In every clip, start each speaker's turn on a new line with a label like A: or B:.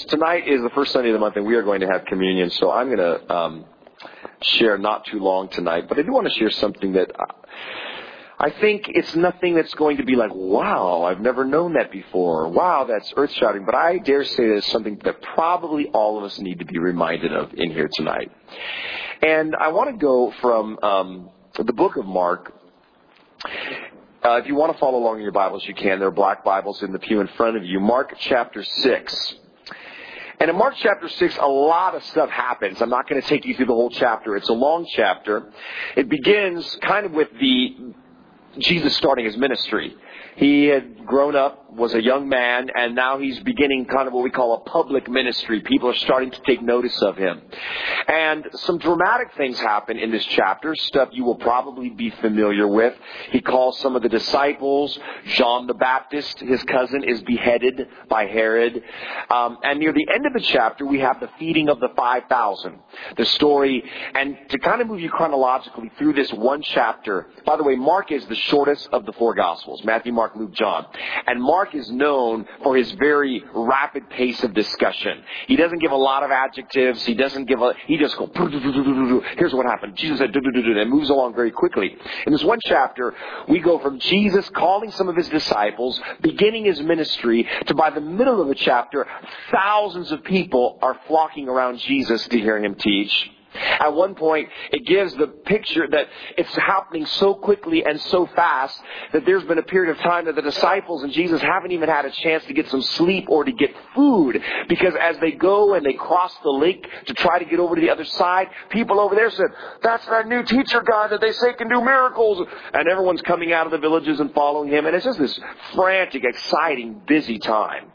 A: Tonight is the first Sunday of the month, and we are going to have communion. So I'm going to share not too long tonight, but I do want to share something that I think it's nothing that's going to be like, wow, I've never known that before. Wow, that's earth-shattering. But I dare say that it's something that probably all of us need to be reminded of in here tonight. And I want to go from the book of Mark. If you want to follow along in your Bibles, you can. There are black Bibles in the pew in front of you. Mark chapter 6. And in Mark chapter 6, a lot of stuff happens. I'm not going to take you through the whole chapter. It's a long chapter. It begins kind of with Jesus starting his ministry. He had grown up, was a young man, and now he's beginning kind of what we call a public ministry. People are starting to take notice of him. And some dramatic things happen in this chapter, stuff you will probably be familiar with. He calls some of the disciples. John the Baptist, his cousin, is beheaded by Herod. And near the end of the chapter, we have the feeding of the 5,000. The story, and to kind of move you chronologically through this one chapter. By the way, Mark is the shortest of the four Gospels. Matthew, Mark, Luke, John. And Mark is known for his very rapid pace of discussion. He doesn't give a lot of adjectives. He just goes, here's what happened. Jesus said, and moves along very quickly. In this one chapter, we go from Jesus calling some of his disciples, beginning his ministry, to by the middle of the chapter, thousands of people are flocking around Jesus to hear him teach. At one point, it gives the picture that it's happening so quickly and so fast that there's been a period of time that the disciples and Jesus haven't even had a chance to get some sleep or to get food. Because as they go and they cross the lake to try to get over to the other side, people over there said, that's that new teacher guy that they say can do miracles. And everyone's coming out of the villages and following him. And it's just this frantic, exciting, busy time.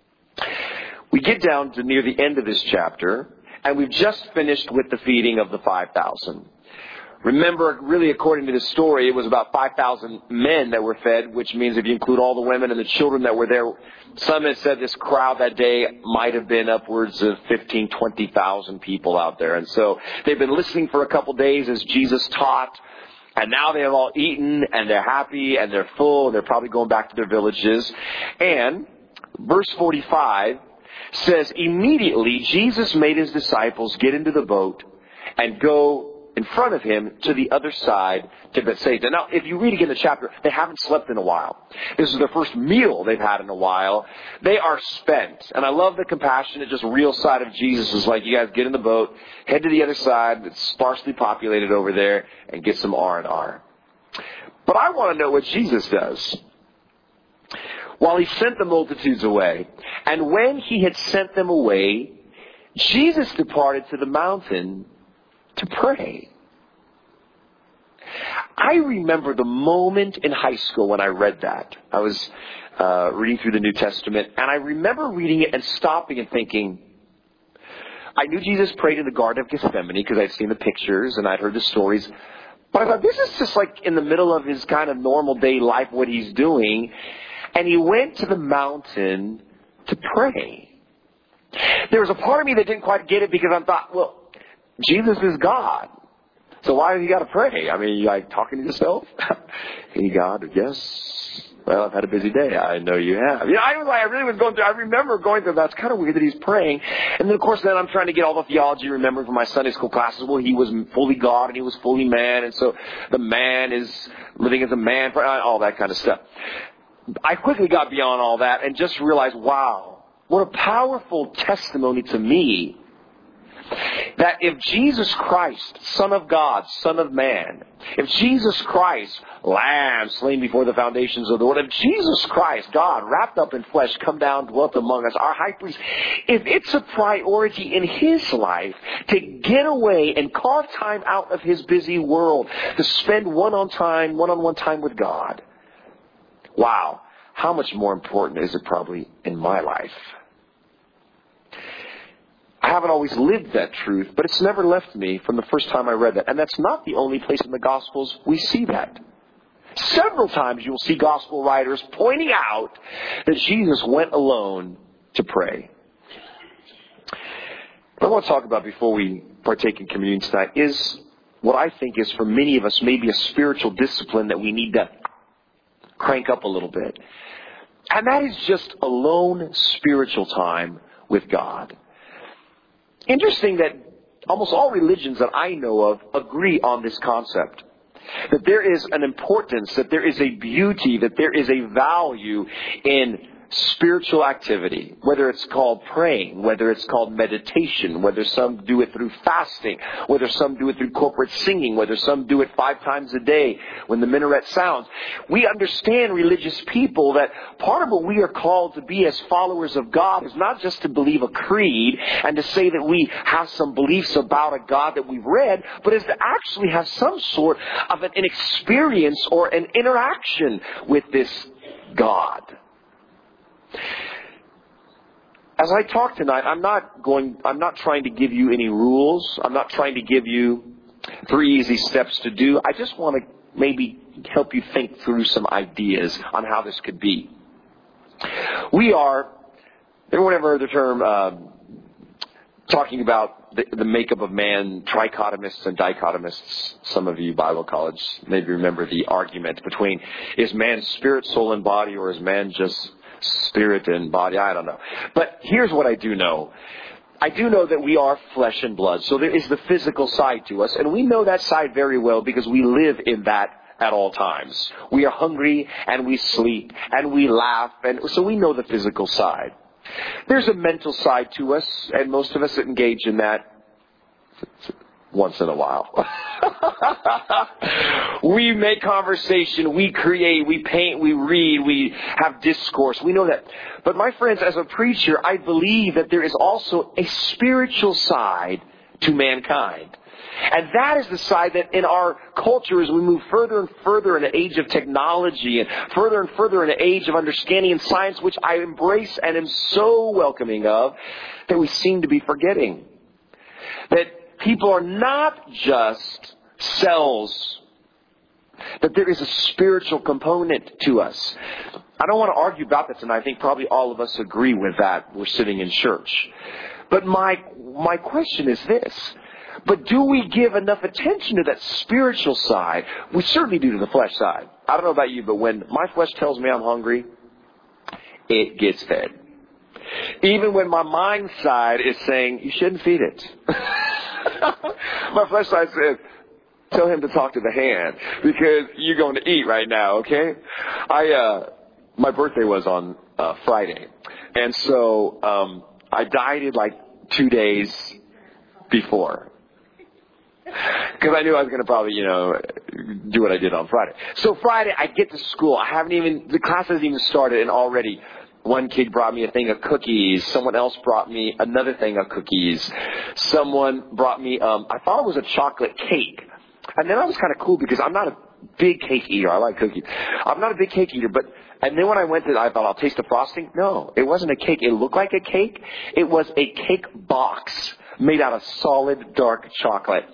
A: We get down to near the end of this chapter. And we've just finished with the feeding of the 5,000. Remember, really, according to the story, it was about 5,000 men that were fed, which means if you include all the women and the children that were there, some have said this crowd that day might have been upwards of 15,000, 20,000 people out there. And so they've been listening for a couple days as Jesus taught. And now they have all eaten, and they're happy, and they're full, and they're probably going back to their villages. And verse 45 says, immediately Jesus made his disciples get into the boat and go in front of him to the other side to Bethsaida. Now, if you read again the chapter, they haven't slept in a while. This is their first meal they've had in a while. They are spent. And I love the compassionate, just real side of Jesus is like, you guys get in the boat, head to the other side that's sparsely populated over there, and get some R&R. But I want to know what Jesus does. While he sent the multitudes away. And when he had sent them away, Jesus departed to the mountain to pray. I remember the moment in high school when I read that. I was reading through the New Testament, and I remember reading it and stopping and thinking, I knew Jesus prayed in the Garden of Gethsemane because I'd seen the pictures and I'd heard the stories. But I thought, this is just like in the middle of his kind of normal day life, what he's doing. And he went to the mountain to pray. There was a part of me that didn't quite get it because I thought, well, Jesus is God. So why have you got to pray? I mean, you like talking to yourself? Hey, God, yes. Well, I've had a busy day. I know you have. You know, I remember going through, that's kind of weird that he's praying. And then, of course, then I'm trying to get all the theology remembered from my Sunday school classes. Well, he was fully God and he was fully man. And so the man is living as a man, all that kind of stuff. I quickly got beyond all that and just realized, wow, what a powerful testimony to me that if Jesus Christ, Son of God, Son of Man, if Jesus Christ, Lamb slain before the foundations of the world, if Jesus Christ, God, wrapped up in flesh, come down, dwelt among us, our high priest, if it's a priority in his life to get away and carve time out of his busy world to spend one-on-one time with God, wow, how much more important is it probably in my life? I haven't always lived that truth, but it's never left me from the first time I read that. And that's not the only place in the Gospels we see that. Several times you'll see Gospel writers pointing out that Jesus went alone to pray. What I want to talk about before we partake in communion tonight is what I think is for many of us maybe a spiritual discipline that we need to crank up a little bit. And that is just alone spiritual time with God. Interesting that almost all religions that I know of agree on this concept. That there is an importance, that there is a beauty, that there is a value in spiritual activity, whether it's called praying, whether it's called meditation, whether some do it through fasting, whether some do it through corporate singing, whether some do it 5 times a day when the minaret sounds. We understand, religious people, that part of what we are called to be as followers of God is not just to believe a creed and to say that we have some beliefs about a God that we've read, but is to actually have some sort of an experience or an interaction with this God. As I talk tonight, I'm not trying to give you any rules. I'm not trying to give you 3 easy steps to do. I just want to maybe help you think through some ideas on how this could be. Everyone ever heard the term talking about the makeup of man, trichotomists and dichotomists? Some of you Bible college maybe remember the argument between, is man spirit, soul, and body, or is man just spirit and body? I don't know. But here's what I do know. I do know that we are flesh and blood. So there is the physical side to us. And we know that side very well because we live in that at all times. We are hungry and we sleep and we laugh. And so we know the physical side. There's a mental side to us. And most of us engage in that once in a while. We make conversation, we create, we paint, we read, we have discourse. We know that. But my friends, as a preacher, I believe that there is also a spiritual side to mankind. And that is the side that in our culture, as we move further and further in the age of technology and further in the age of understanding and science, which I embrace and am so welcoming of, that we seem to be forgetting. That people are not just cells, that there is a spiritual component to us. I don't want to argue about that tonight. I think probably all of us agree with that. We're sitting in church. But my question is this. But do we give enough attention to that spiritual side? We certainly do to the flesh side. I don't know about you, but when my flesh tells me I'm hungry, it gets fed. Even when my mind side is saying, you shouldn't feed it. My flesh side says, tell him to talk to the hand because you're going to eat right now, okay? My birthday was on Friday. And so I dieted like 2 days before. Because I knew I was going to probably, do what I did on Friday. So Friday, I get to school. The class hasn't even started, and already one kid brought me a thing of cookies. Someone else brought me another thing of cookies. Someone brought me, I thought it was a chocolate cake. And then I was kind of cool because I'm not a big cake eater. I like cookies. I'm not a big cake eater, and then when I went to, I thought I'll taste the frosting. No, it wasn't a cake. It looked like a cake. It was a cake box made out of solid dark chocolate.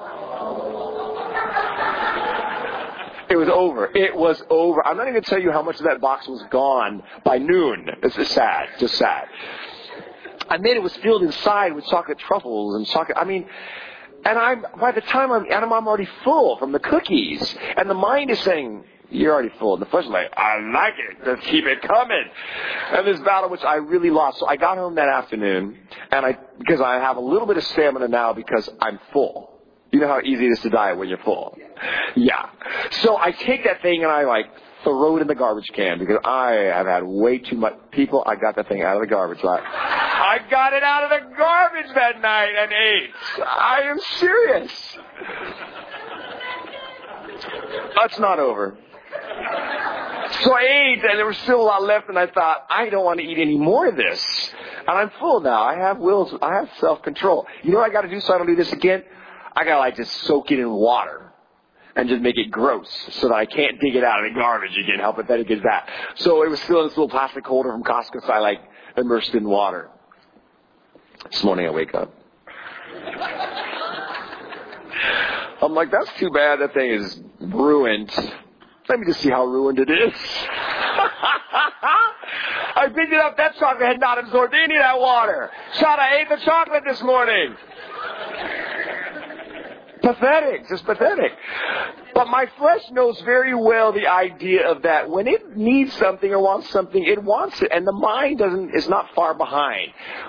A: It was over. I'm not even going to tell you how much of that box was gone by noon. It's just sad. And then it was filled inside with chocolate truffles and chocolate. By the time I'm already full from the cookies. And the mind is saying, you're already full. And the flesh is like, I like it. Let's keep it coming. And this battle, which I really lost. So I got home that afternoon, because I have a little bit of stamina now because I'm full. You know how easy it is to diet when you're full? Yeah. So I take that thing and I throw it in the garbage can because I have had way too much. People, I got that thing out of the garbage. I got it out of the garbage that night and ate. I am serious. That's not over. So I ate and there was still a lot left and I thought, I don't want to eat any more of this. And I'm full now. I have wills. I have self-control. You know what I got to do so I don't do this again? I got to just soak it in water and just make it gross so that I can't dig it out of the garbage again. How pathetic is that? So it was still in this little plastic holder from Costco, so I immersed it in water. This morning I wake up. I'm like, that's too bad. That thing is ruined. Let me just see how ruined it is. I picked it up. That chocolate had not absorbed any of that water. Shot, I ate the chocolate this morning. Pathetic, just pathetic. But my flesh knows very well the idea of that. When it needs something or wants something, it wants it. And the mind is not far behind.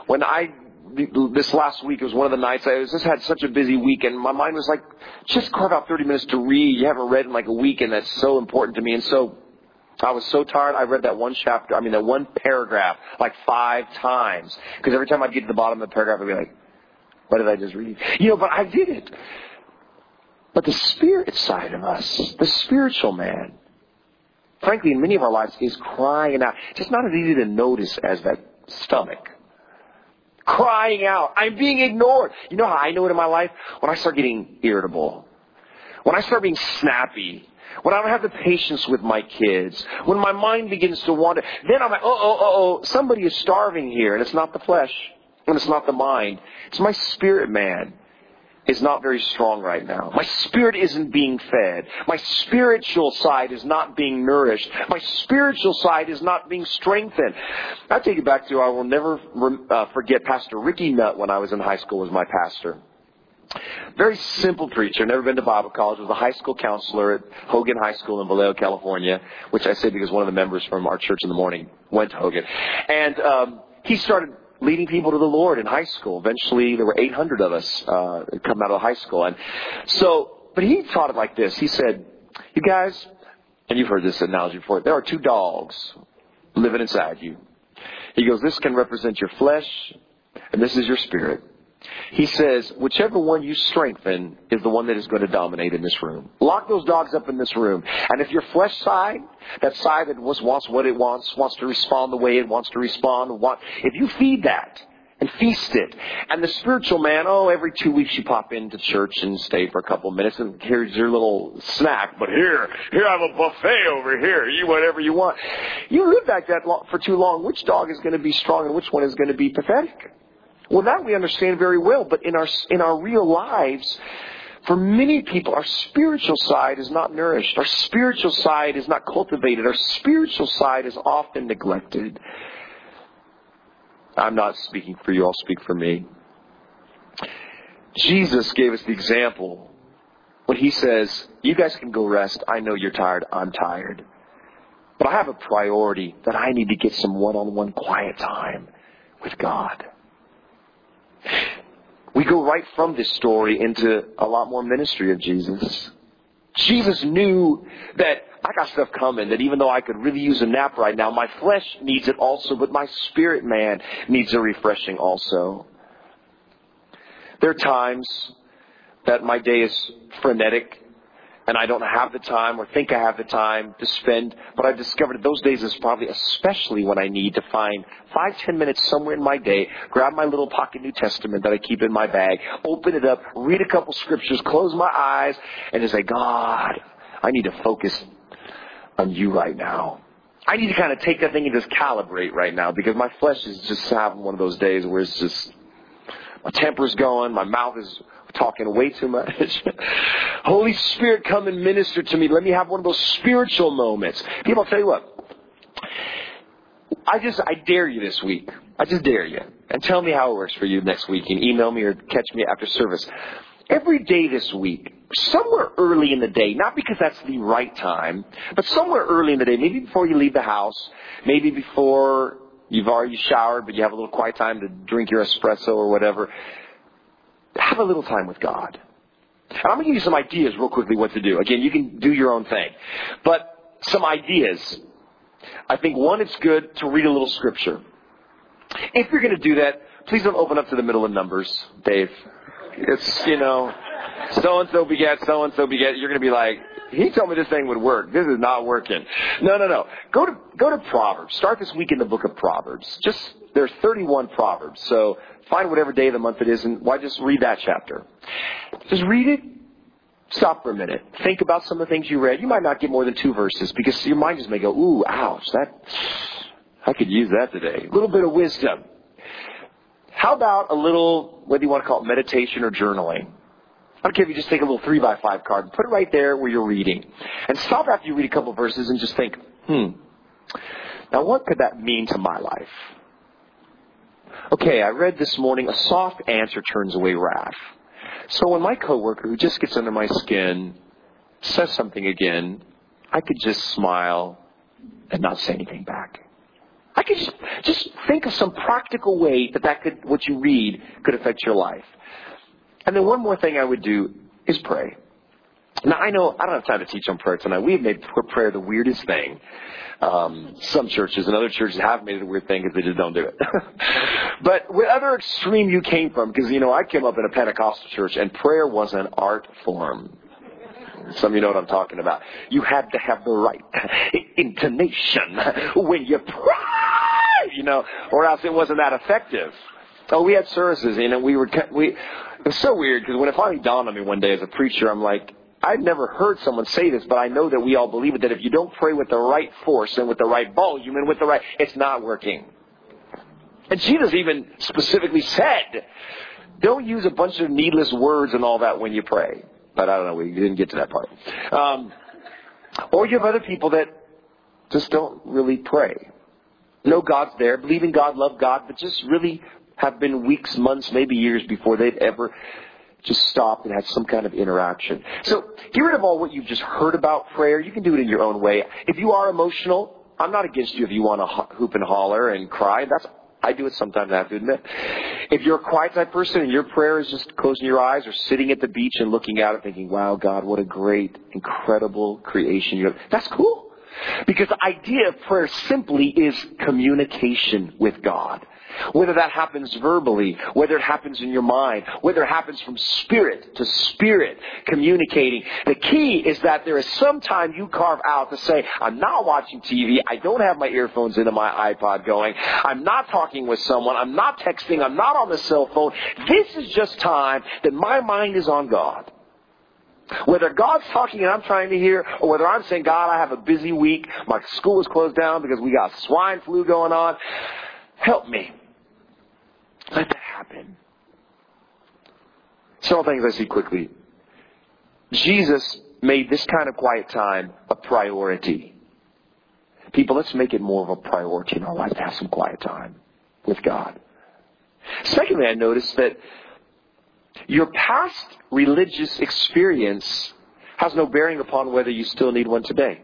A: This last week, it was one of the nights, I just had such a busy week, and my mind was like, just carve out 30 minutes to read. You haven't read in like a week, and that's so important to me. And so I was so tired, I read that one paragraph, like 5 times. Because every time I'd get to the bottom of the paragraph, I'd be like, what did I just read? But I did it. But the spirit side of us, the spiritual man, frankly, in many of our lives, is crying out. It's just not as easy to notice as that stomach. Crying out. I'm being ignored. You know how I know it in my life? When I start getting irritable. When I start being snappy. When I don't have the patience with my kids. When my mind begins to wander. Then I'm like, somebody is starving here. And it's not the flesh. And it's not the mind. It's my spirit man. Is not very strong right now. My spirit isn't being fed. My spiritual side is not being nourished. My spiritual side is not being strengthened. I'll take you back to, I will never forget Pastor Ricky Nutt when I was in high school was my pastor. Very simple preacher, never been to Bible college, was a high school counselor at Hogan High School in Vallejo, California, which I say because one of the members from our church in the morning went to Hogan. And he started leading people to the Lord in high school. Eventually, there were 800 of us come out of high school. And so, but he taught it like this. He said, you guys, and you've heard this analogy before, there are 2 dogs living inside you. He goes, this can represent your flesh, and this is your spirit. He says, whichever one you strengthen is the one that is going to dominate in this room. Lock those dogs up in this room. And if your flesh side, that side that wants what it wants to respond the way it wants to respond, if you feed that and feast it, and the spiritual man, every 2 weeks you pop into church and stay for a couple of minutes, and here's your little snack, but here I have a buffet over here, you whatever you want. You live like that for too long. Which dog is going to be strong and which one is going to be pathetic? Well, that we understand very well, but in our real lives, for many people, our spiritual side is not nourished. Our spiritual side is not cultivated. Our spiritual side is often neglected. I'm not speaking for you, I'll speak for me. Jesus gave us the example when he says, you guys can go rest. I know you're tired. I'm tired. But I have a priority that I need to get some one-on-one quiet time with God. We go right from this story into a lot more ministry of Jesus. Jesus knew that I got stuff coming, that even though I could really use a nap right now, my flesh needs it also, but my spirit man needs a refreshing also. There are times that my day is frenetic and I don't have the time or think I have the time to spend. But I've discovered that those days is probably especially when I need to find 5-10 minutes somewhere in my day, grab my little pocket New Testament that I keep in my bag, open it up, read a couple scriptures, close my eyes, and just say, God, I need to focus on you right now. I need to kind of take that thing and just calibrate right now because my flesh is just having one of those days where it's just, my temper's going, my mouth is talking way too much. Holy Spirit, come and minister to me. Let me have one of those spiritual moments. People, I'll tell you what. I dare you this week. I just dare you. And tell me how it works for you next week. You can email me or catch me after service. Every day this week, somewhere early in the day, not because that's the right time, but somewhere early in the day, maybe before you leave the house, maybe before you've already showered, but you have a little quiet time to drink your espresso or whatever, have a little time with God. And I'm going to give you some ideas real quickly what to do. Again, you can do your own thing. But some ideas. I think, one, it's good to read a little scripture. If you're going to do that, please don't open up to the middle of Numbers, Dave. It's, so-and-so begat, so-and-so begat. You're going to be like, he told me this thing would work. This is not working. No. Go to Proverbs. Start this week in the book of Proverbs. There's 31 Proverbs. So find whatever day of the month it is, and why just read that chapter. Just read it. Stop for a minute. Think about some of the things you read. You might not get more than 2 verses because your mind just may go, ooh, ouch, I could use that today. A little bit of wisdom. How about a little, whether you want to call it meditation or journaling? I don't care if you just take a little 3x5 card and put it right there where you're reading. And stop after you read a couple of verses and just think, now what could that mean to my life? Okay, I read this morning, a soft answer turns away wrath. So when my coworker who just gets under my skin says something again, I could just smile and not say anything back. I could just think of some practical way that what you read could affect your life. And then one more thing I would do is pray. Now, I know I don't have time to teach on prayer tonight. We have made prayer the weirdest thing. Some churches and other churches have made it a weird thing because they just don't do it. But whatever extreme you came from, because, I came up in a Pentecostal church and prayer was an art form. Some of you know what I'm talking about. You had to have the right intonation when you pray, or else it wasn't that effective. Oh, we had services, it was so weird because when it finally dawned on me one day as a preacher, I'm like, I've never heard someone say this, but I know that we all believe it, that if you don't pray with the right force and with the right volume and it's not working. And Jesus even specifically said, don't use a bunch of needless words and all that when you pray. But I don't know, we didn't get to that part. Or you have other people that just don't really pray. Know God's there, believe in God, love God, but just really have been weeks, months, maybe years before they've ever just stopped and had some kind of interaction. So get rid of all what you've just heard about prayer. You can do it in your own way. If you are emotional, I'm not against you if you want to hoop and holler and cry. I do it sometimes, I have to admit. If you're a quiet type person and your prayer is just closing your eyes or sitting at the beach and looking out and thinking, wow, God, what a great, incredible creation you have. That's cool. Because the idea of prayer simply is communication with God. Whether that happens verbally, whether it happens in your mind, whether it happens from spirit to spirit communicating. The key is that there is some time you carve out to say, I'm not watching TV, I don't have my earphones into my iPod going, I'm not talking with someone, I'm not texting, I'm not on the cell phone. This is just time that my mind is on God. Whether God's talking and I'm trying to hear, or whether I'm saying, God, I have a busy week, my school is closed down because we got swine flu going on, help me. Let that happen. Several things I see quickly. Jesus made this kind of quiet time a priority. People, let's make it more of a priority in our life to have some quiet time with God. Secondly, I noticed that your past religious experience has no bearing upon whether you still need one today.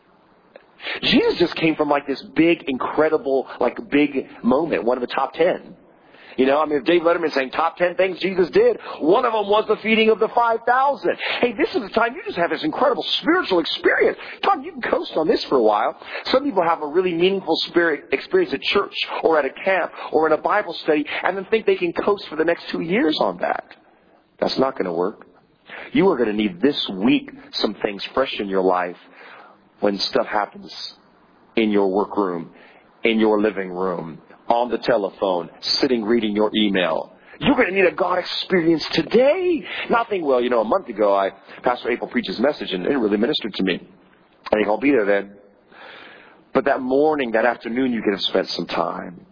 A: Jesus just came from this big, incredible, big moment, one of the top 10. If Dave Letterman saying top 10 things Jesus did, one of them was the feeding of the 5,000. Hey, this is the time you just have this incredible spiritual experience. Tom, you can coast on this for a while. Some people have a really meaningful spirit experience at church or at a camp or in a Bible study and then think they can coast for the next 2 years on that. That's not going to work. You are going to need this week some things fresh in your life when stuff happens in your workroom, in your living room, on the telephone, sitting reading your email. You're going to need a God experience today. Nothing, a month ago, Pastor April preached his message and it really ministered to me. I think I'll be there then. But that morning, that afternoon, you could have spent some time.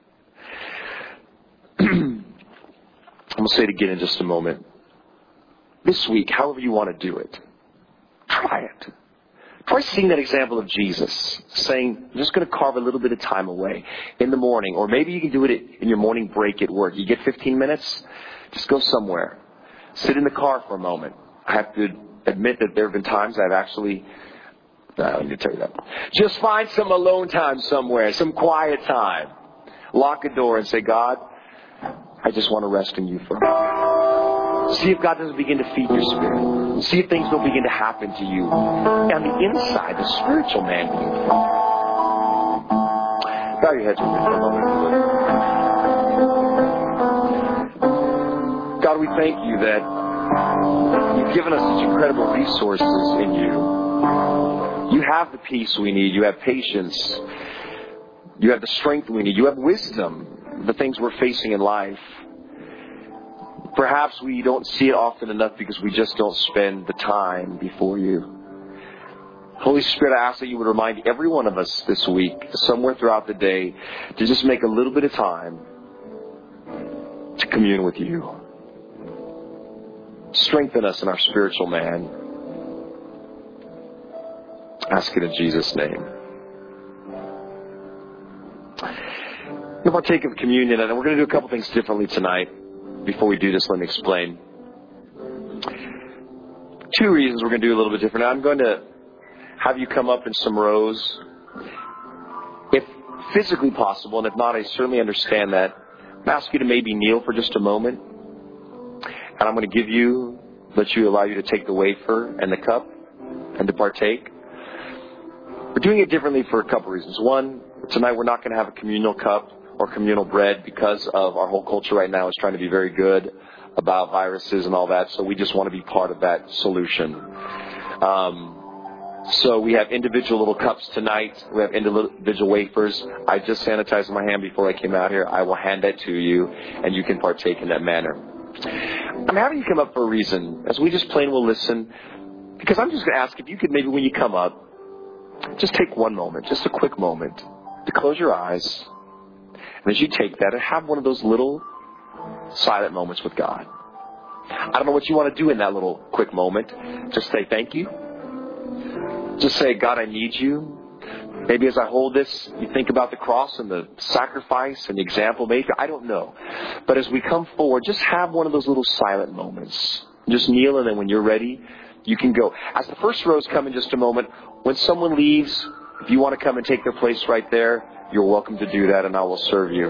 A: I'm going to say it again in just a moment. This week, however you want to do it, try it. Try seeing that example of Jesus saying, I'm just going to carve a little bit of time away in the morning. Or maybe you can do it in your morning break at work. You get 15 minutes, just go somewhere. Sit in the car for a moment. I have to admit that there have been times I've actually, I don't need to tell you that. Just find some alone time somewhere, some quiet time. Lock a door and say, God, I just want to rest in you for a moment. See if God doesn't begin to feed your spirit. See if things don't begin to happen to you. On the inside, the spiritual man begins to grow. Bow your heads with me for a moment. God, we thank you that you've given us such incredible resources in you. You have the peace we need. You have patience. You have the strength we need. You have wisdom, the things we're facing in life. Perhaps we don't see it often enough because we just don't spend the time before you. Holy Spirit, I ask that you would remind every one of us this week, somewhere throughout the day, to just make a little bit of time to commune with you. Strengthen us in our spiritual man. Ask it in Jesus' name. We're going to take communion, and we're going to do a couple things differently tonight. Before we do this, let me explain. two reasons we're going to do a little bit different. I'm going to have you come up in some rows, if physically possible, and if not, I certainly understand that. I'm ask you to maybe kneel for just a moment, and I'm going to allow you to take the wafer and the cup and to partake. We're doing it differently for a couple reasons. One, tonight we're not going to have a communal cup or communal bread because of our whole culture right now is trying to be very good about viruses and all that, so we just want to be part of that solution. So we have individual little cups tonight. We have individual wafers. I just sanitized my hand before I came out here. I will hand that to you, and you can partake in that manner. I'm having you come up for a reason. As we just plain will listen, because I'm just going to ask if you could maybe when you come up, just take one moment, just a quick moment, to close your eyes. And as you take that, have one of those little silent moments with God. I don't know what you want to do in that little quick moment. Just say thank you. Just say, God, I need you. Maybe as I hold this, you think about the cross and the sacrifice and the example made. I don't know. But as we come forward, just have one of those little silent moments. Just kneel, and then when you're ready, you can go. As the first rows come in just a moment, when someone leaves, if you want to come and take their place right there, you're welcome to do that, and I will serve you.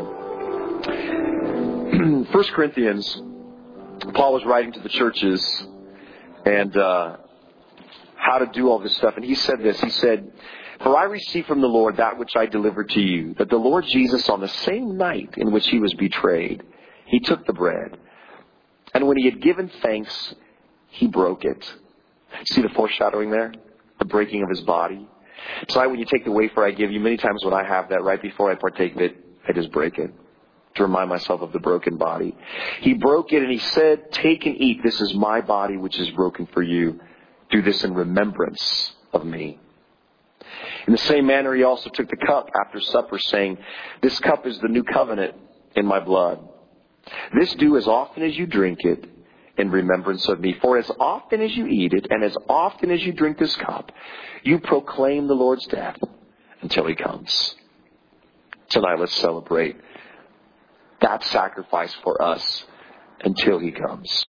A: 1 Corinthians, Paul was writing to the churches and how to do all this stuff. And he said this. He said, "For I received from the Lord that which I delivered to you, that the Lord Jesus, on the same night in which he was betrayed, he took the bread. And when he had given thanks, he broke it." See the foreshadowing there? The breaking of his body. Tonight when you take the wafer I give you, many times when I have that, right before I partake of it, I just break it to remind myself of the broken body. He broke it and he said, "Take and eat. This is my body which is broken for you. Do this in remembrance of me." In the same manner, he also took the cup after supper, saying, "This cup is the new covenant in my blood. This do as often as you drink it in remembrance of me. For as often as you eat it and as often as you drink this cup, you proclaim the Lord's death until he comes." Tonight, let's celebrate that sacrifice for us until he comes.